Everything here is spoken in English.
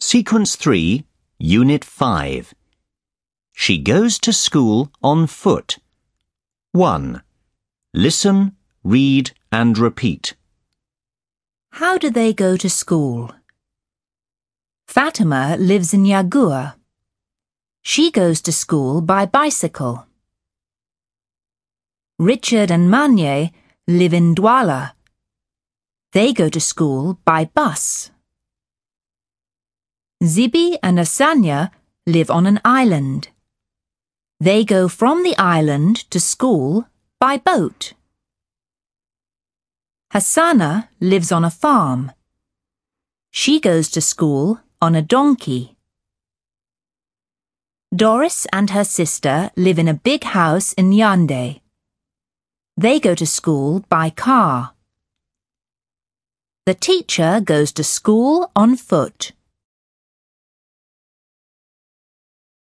Sequence 3, Unit 5. She goes to school on foot. 1. Listen, read and repeat. How do they go to school? Fatima lives in Yagua. She goes to school by bicycle. Richard and Manye live in Douala. They go to school by bus. Zibi and Asanya live on an island. They go from the island to school by boat. Hassana lives on a farm. She goes to school on a donkey. Doris and her sister live in a big house in Yaoundé. They go to school by car. The teacher goes to school on foot.